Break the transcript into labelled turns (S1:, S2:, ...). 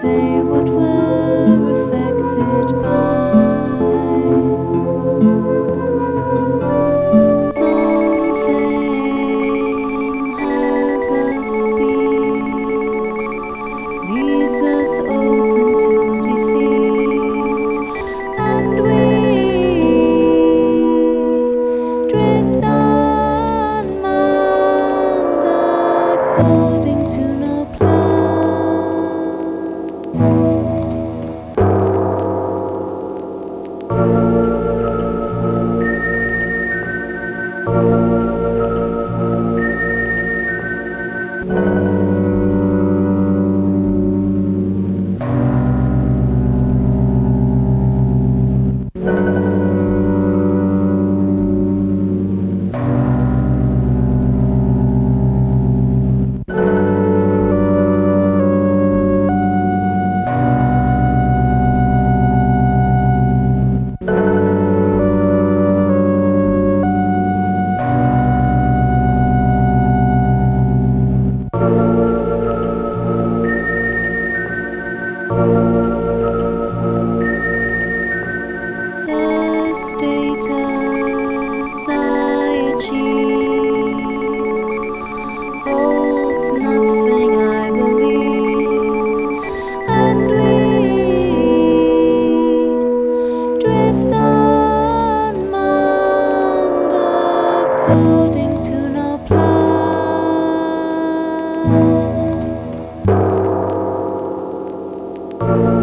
S1: say what we're affected by. Something has us beat, leaves us open to defeat, and we drift unmanned according to no the status I achieve holds nothing, I believe, and we drift unmanned according to no plan.